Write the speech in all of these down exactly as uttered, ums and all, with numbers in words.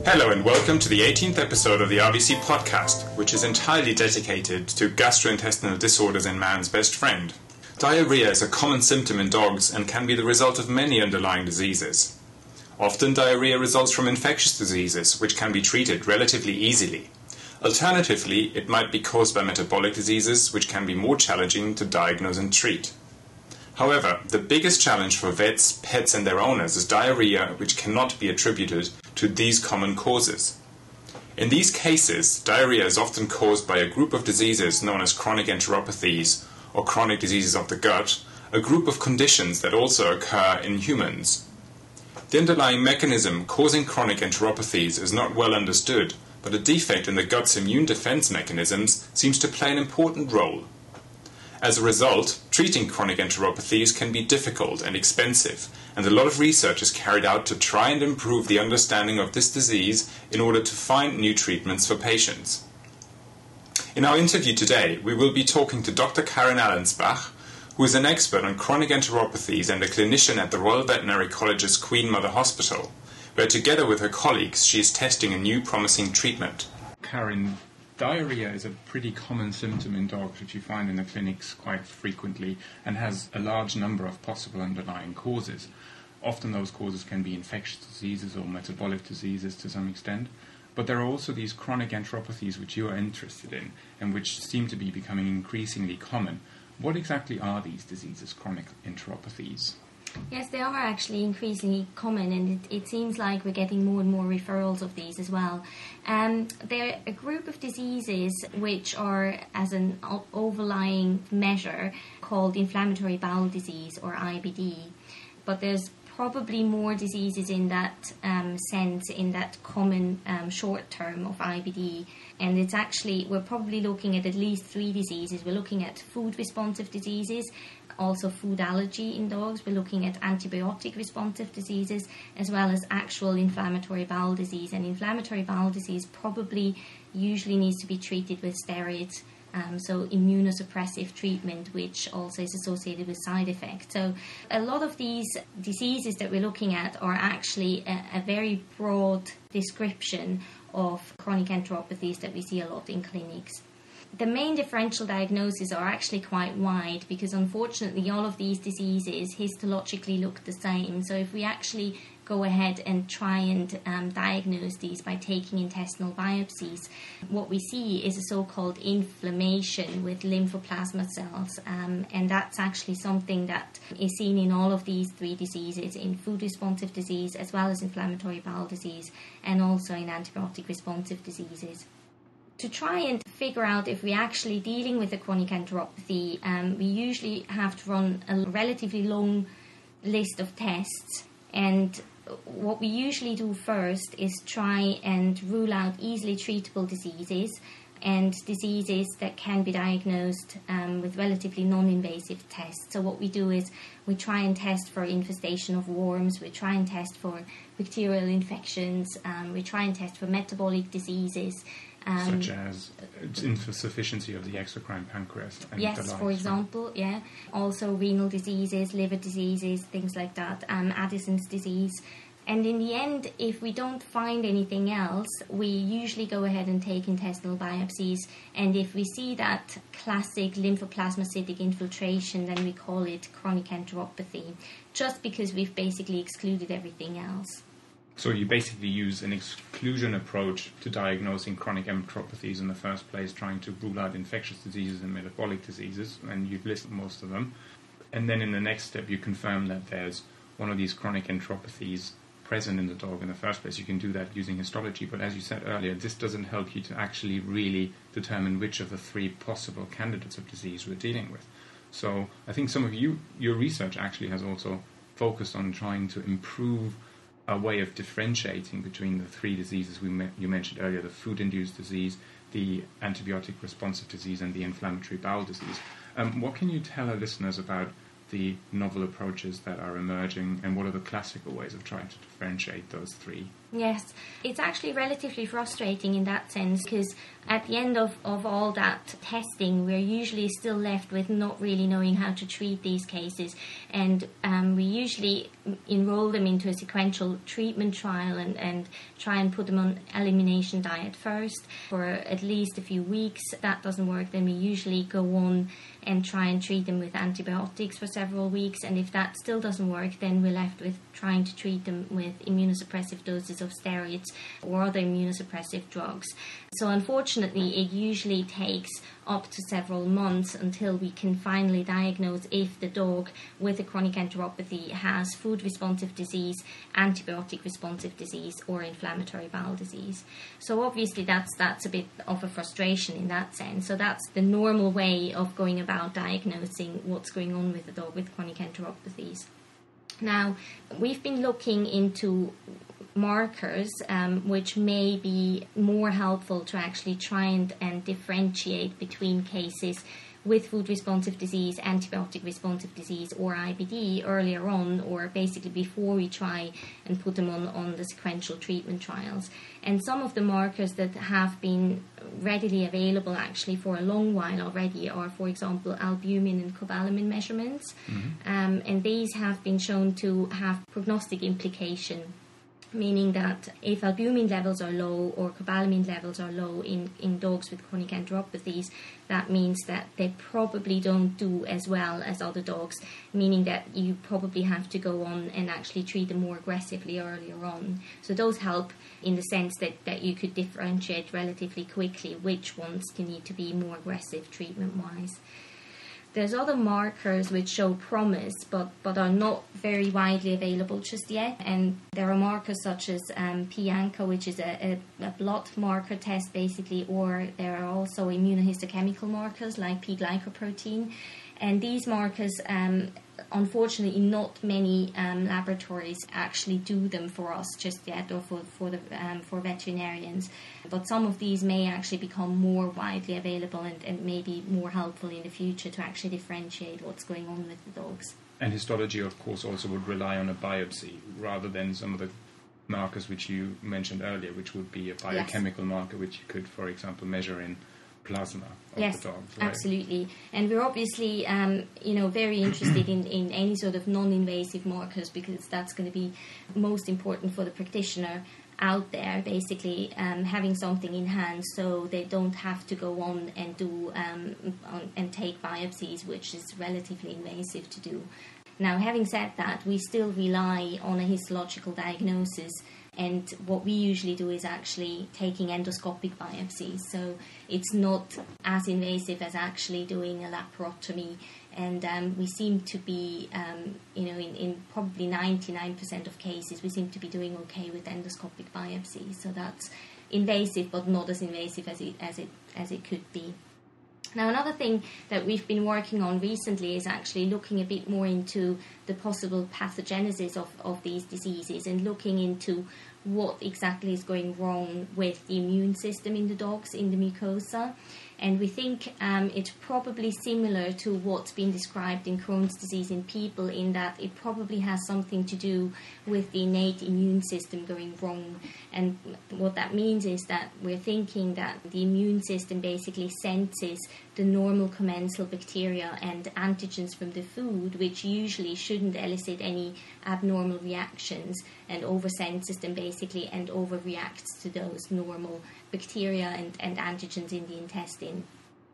Hello and welcome to the eighteenth episode of the R V C podcast, which is entirely dedicated to gastrointestinal disorders in man's best friend. Diarrhea is a common symptom in dogs and can be the result of many underlying diseases. Often diarrhea results from infectious diseases, which can be treated relatively easily. Alternatively, it might be caused by metabolic diseases, which can be more challenging to diagnose and treat. However, the biggest challenge for vets, pets and their owners is diarrhea, which cannot be attributed to these common causes. In these cases, diarrhea is often caused by a group of diseases known as chronic enteropathies or chronic diseases of the gut, a group of conditions that also occur in humans. The underlying mechanism causing chronic enteropathies is not well understood, but a defect in the gut's immune defense mechanisms seems to play an important role. As a result, treating chronic enteropathies can be difficult and expensive, and a lot of research is carried out to try and improve the understanding of this disease in order to find new treatments for patients. In our interview today, we will be talking to Doctor Karin Allensbach, who is an expert on chronic enteropathies and a clinician at the Royal Veterinary College's Queen Mother Hospital, where together with her colleagues she is testing a new promising treatment. Karin, diarrhea is a pretty common symptom in dogs which you find in the clinics quite frequently and has a large number of possible underlying causes. Often those causes can be infectious diseases or metabolic diseases to some extent, but there are also these chronic enteropathies which you are interested in and which seem to be becoming increasingly common. What exactly are these diseases, chronic enteropathies? Yes, they are actually increasingly common, and it, it seems like we're getting more and more referrals of these as well. Um, they're a group of diseases which are, as an o- overlying measure, called inflammatory bowel disease or I B D. But there's probably more diseases in that um, sense, in that common um, short term of I B D. And it's actually, we're probably looking at at least three diseases. We're looking at food responsive diseases, also food allergy in dogs. We're looking at antibiotic responsive diseases, as well as actual inflammatory bowel disease. And inflammatory bowel disease probably usually needs to be treated with steroids. Um, so immunosuppressive treatment, which also is associated with side effects. So a lot of these diseases that we're looking at are actually a, a very broad description of chronic enteropathies that we see a lot in clinics. The main differential diagnoses are actually quite wide because unfortunately all of these diseases histologically look the same. So if we actually go ahead and try and um, diagnose these by taking intestinal biopsies, what we see is a so-called inflammation with lymphoplasma cells, um, and that's actually something that is seen in all of these three diseases, in food responsive disease as well as inflammatory bowel disease, and also in antibiotic responsive diseases. To try and figure out if we're actually dealing with a chronic enteropathy, um, we usually have to run a relatively long list of tests, and what we usually do first is try and rule out easily treatable diseases and diseases that can be diagnosed um, with relatively non-invasive tests. So what we do is we try and test for infestation of worms, we try and test for bacterial infections, um, we try and test for metabolic diseases. Um, Such as insufficiency of the exocrine pancreas. And yes, the likes, for example, right? yeah. Also renal diseases, liver diseases, things like that, um, Addison's disease. And in the end, if we don't find anything else, we usually go ahead and take intestinal biopsies. And if we see that classic lymphoplasmacytic infiltration, then we call it chronic enteropathy, just because we've basically excluded everything else. So you basically use an exclusion approach to diagnosing chronic enteropathies in the first place, trying to rule out infectious diseases and metabolic diseases, and you've listed most of them. And then in the next step, you confirm that there's one of these chronic enteropathies present in the dog in the first place. You can do that using histology, but as you said earlier, this doesn't help you to actually really determine which of the three possible candidates of disease we're dealing with. So I think some of you, your research actually has also focused on trying to improve a way of differentiating between the three diseases we me- you mentioned earlier, the food-induced disease, the antibiotic-responsive disease, and the inflammatory bowel disease. Um, what can you tell our listeners about the novel approaches that are emerging, and what are the classical ways of trying to differentiate those three Yes, it's actually relatively frustrating in that sense, because at the end of, of all that testing, we're usually still left with not really knowing how to treat these cases, and um, we usually enroll them into a sequential treatment trial and, and try and put them on elimination diet first for at least a few weeks. If that doesn't work, then we usually go on and try and treat them with antibiotics for several weeks, and if that still doesn't work, then we're left with trying to treat them with immunosuppressive doses of steroids or other immunosuppressive drugs. So unfortunately, it usually takes up to several months until we can finally diagnose if the dog with a chronic enteropathy has food responsive disease, antibiotic responsive disease, or inflammatory bowel disease. So obviously that's that's a bit of a frustration in that sense. So that's the normal way of going about diagnosing what's going on with the dog with chronic enteropathies. Now, we've been looking into markers um, which may be more helpful to actually try and, and differentiate between cases with food responsive disease, antibiotic responsive disease, or I B D earlier on, or basically before we try and put them on, on the sequential treatment trials. And some of the markers that have been readily available actually for a long while already are, for example, albumin and cobalamin measurements. Mm-hmm. Um, and these have been shown to have prognostic implication, meaning that if albumin levels are low or cobalamin levels are low in, in dogs with chronic enteropathies, that means that they probably don't do as well as other dogs, meaning that you probably have to go on and actually treat them more aggressively earlier on. So those help in the sense that, that you could differentiate relatively quickly which ones you need to be more aggressive treatment-wise. There's other markers which show promise, but, but are not very widely available just yet. And there are markers such as um, P A N C A, which is a, a, a blood marker test, basically, or there are also immunohistochemical markers like P-glycoprotein. And these markers, um, unfortunately, not many um, laboratories actually do them for us just yet, or for for the um, for veterinarians. But some of these may actually become more widely available and, and maybe more helpful in the future to actually differentiate what's going on with the dogs. And histology, of course, also would rely on a biopsy rather than some of the markers which you mentioned earlier, which would be a biochemical yes. marker which you could, for example, measure in plasma of yes, the dogs, right? Absolutely. And we're obviously, um, you know, very interested in, in any sort of non-invasive markers, because that's going to be most important for the practitioner out there, basically um, having something in hand so they don't have to go on and do um, on, and take biopsies, which is relatively invasive to do. Now, having said that, we still rely on a histological diagnosis, and what we usually do is actually taking endoscopic biopsies. So it's not as invasive as actually doing a laparotomy, and um, we seem to be, um, you know, in, in probably ninety-nine percent of cases, we seem to be doing okay with endoscopic biopsies. So that's invasive, but not as invasive as it as it as it could be. Now, another thing that we've been working on recently is actually looking a bit more into the possible pathogenesis of, of these diseases, and looking into what exactly is going wrong with the immune system in the dogs, in the mucosa. And we think um, it's probably similar to what's been described in Crohn's disease in people, in that it probably has something to do with the innate immune system going wrong. And what that means is that we're thinking that the immune system basically senses the normal commensal bacteria and antigens from the food, which usually shouldn't elicit any abnormal reactions, and oversenses them basically and overreacts to those normal bacteria and, and antigens in the intestine.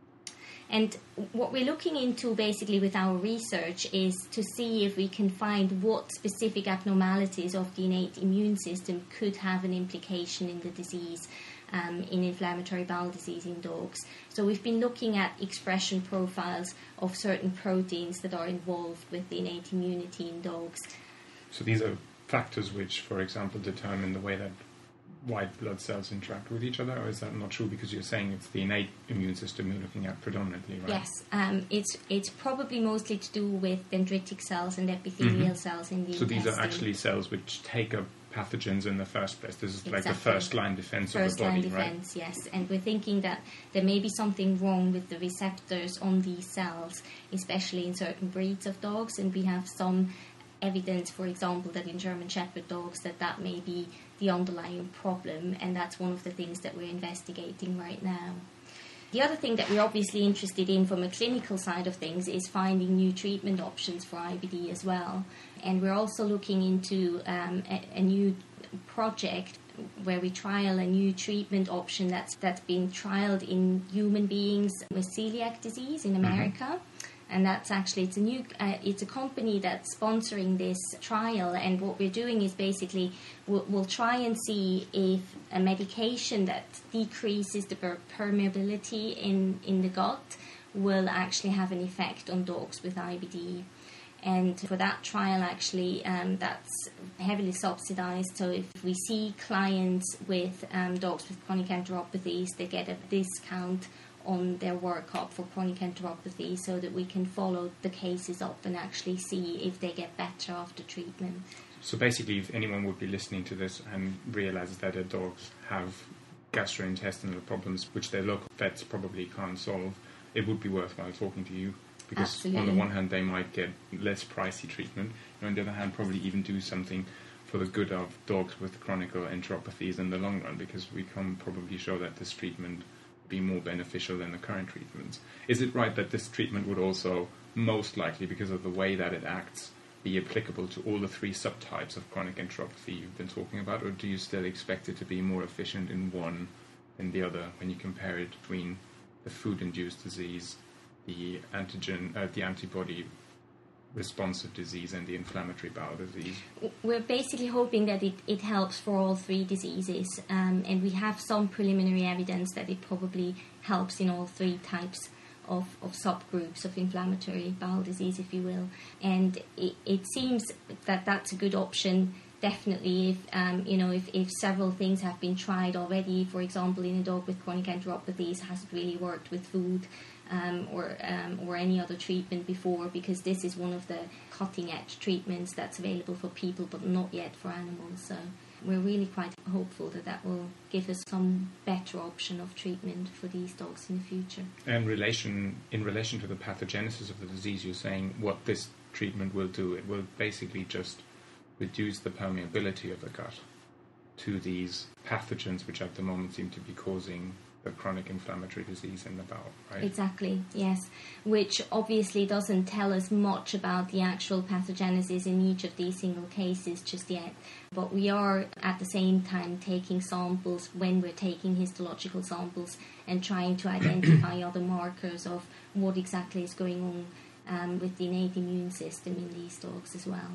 And what we're looking into basically with our research is to see if we can find what specific abnormalities of the innate immune system could have an implication in the disease, um, in inflammatory bowel disease in dogs. So we've been looking at expression profiles of certain proteins that are involved with the innate immunity in dogs. So these are factors which, for example, determine the way that white blood cells interact with each other, or is that not true, because you're saying it's the innate immune system you're looking at predominantly, right? Yes, um, it's it's probably mostly to do with dendritic cells and epithelial mm-hmm. cells in the So intestine. These are actually cells which take up pathogens in the first place. This is exactly. like the first line defense first of the body, line right? defense, yes. And we're thinking that there may be something wrong with the receptors on these cells, especially in certain breeds of dogs, and we have some evidence, for example, that in German Shepherd dogs that that may be the underlying problem, and that's one of the things that we're investigating right now. The other thing that we're obviously interested in from a clinical side of things is finding new treatment options for I B D as well. And we're also looking into um, a, a new project where we trial a new treatment option that's that's being trialed in human beings with celiac disease in America. Mm-hmm. And that's actually, it's a new, uh, it's a company that's sponsoring this trial, and what we're doing is basically we'll, we'll try and see if a medication that decreases the per- permeability in, in the gut will actually have an effect on dogs with I B D. And for that trial, actually, um, that's heavily subsidized. So if we see clients with um, dogs with chronic enteropathies, they get a discount on their workup for chronic enteropathy, so that we can follow the cases up and actually see if they get better after treatment. So basically, if anyone would be listening to this and realizes that their dogs have gastrointestinal problems which their local vets probably can't solve, it would be worthwhile talking to you, because Absolutely. On the one hand they might get less pricey treatment, and on the other hand probably even do something for the good of dogs with chronic enteropathies in the long run, because we can probably show that this treatment be more beneficial than the current treatments. Is it right that this treatment would also, most likely because of the way that it acts, be applicable to all the three subtypes of chronic enteropathy you've been talking about, or do you still expect it to be more efficient in one than the other when you compare it between the food-induced disease, the antigen, uh, the antibody responsive disease, and the inflammatory bowel disease? We're basically hoping that it, it helps for all three diseases, um, and we have some preliminary evidence that it probably helps in all three types of, of subgroups of inflammatory bowel disease, if you will. And it, it seems that that's a good option, definitely, if um, you know if, if several things have been tried already. For example, in a dog with chronic enteropathies, hasn't really worked with food Um, or um, or any other treatment before, because this is one of the cutting-edge treatments that's available for people but not yet for animals. So we're really quite hopeful that that will give us some better option of treatment for these dogs in the future. And relation, in relation to the pathogenesis of the disease, you're saying what this treatment will do, it will basically just reduce the permeability of the gut to these pathogens which at the moment seem to be causing the chronic inflammatory disease in the bowel, right? Exactly, yes. Which obviously doesn't tell us much about the actual pathogenesis in each of these single cases just yet. But we are at the same time taking samples when we're taking histological samples and trying to identify other markers of what exactly is going on um, with the innate immune system in these dogs as well.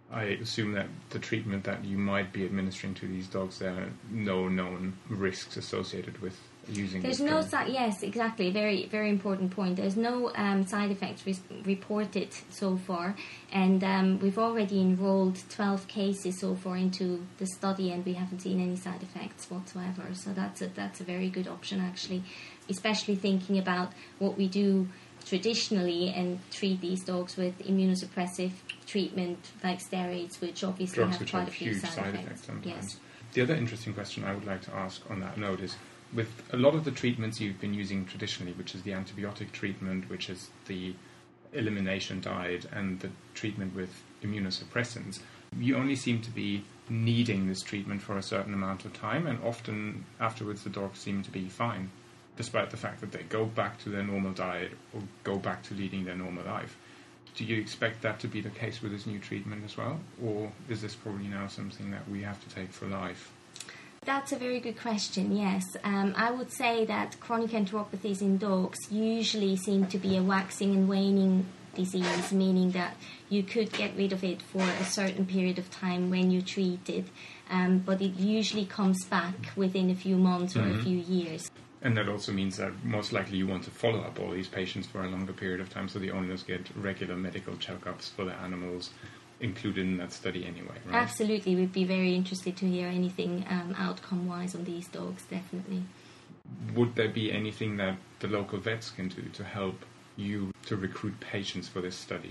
I assume that the treatment that you might be administering to these dogs, there are no known risks associated with using There's this no drug. si- yes, exactly. Very, very important point. There's no um, side effects re- reported so far, and um, we've already enrolled twelve cases so far into the study, and we haven't seen any side effects whatsoever. So that's a that's a very good option, actually, especially thinking about what we do traditionally and treat these dogs with immunosuppressive treatment like steroids, which obviously Drugs have which quite have a few huge side, side effects. effects sometimes. Yes. The other interesting question I would like to ask on that note is, with a lot of the treatments you've been using traditionally, which is the antibiotic treatment, which is the elimination diet, and the treatment with immunosuppressants, you only seem to be needing this treatment for a certain amount of time, and often afterwards the dogs seem to be fine, despite the fact that they go back to their normal diet or go back to leading their normal life. Do you expect that to be the case with this new treatment as well? Or is this probably now something that we have to take for life? That's a very good question, yes. Um, I would say that chronic enteropathies in dogs usually seem to be a waxing and waning disease, meaning that you could get rid of it for a certain period of time when you treat it, um, but it usually comes back within a few months or mm-hmm. a few years. And that also means that most likely you want to follow up all these patients for a longer period of time, so the owners get regular medical checkups for the animals included in that study anyway, right? Absolutely. We'd be very interested to hear anything um, outcome-wise on these dogs, definitely. Would there be anything that the local vets can do to help you to recruit patients for this study?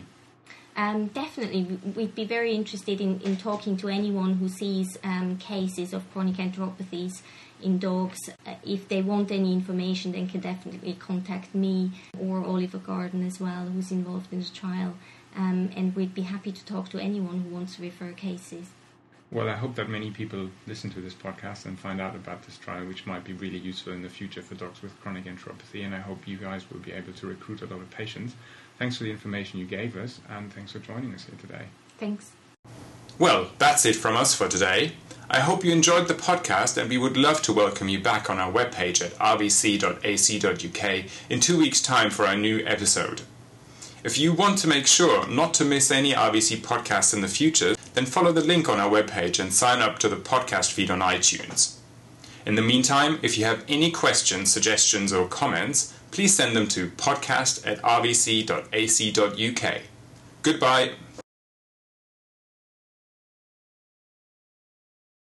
Um, definitely. We'd be very interested in, in talking to anyone who sees um, cases of chronic enteropathies in dogs. Uh, if they want any information, they can definitely contact me or Oliver Garden as well, who's involved in the trial. Um, and we'd be happy to talk to anyone who wants to refer cases. Well, I hope that many people listen to this podcast and find out about this trial, which might be really useful in the future for dogs with chronic enteropathy, and I hope you guys will be able to recruit a lot of patients. Thanks for the information you gave us, and thanks for joining us here today. Thanks. Well, that's it from us for today. I hope you enjoyed the podcast, and we would love to welcome you back on our webpage at r b c dot a c dot u k in two weeks' time for our new episode. If you want to make sure not to miss any R B C podcasts in the future, then follow the link on our webpage and sign up to the podcast feed on iTunes. In the meantime, if you have any questions, suggestions or comments, please send them to podcast at r b c dot a c dot u k. Goodbye.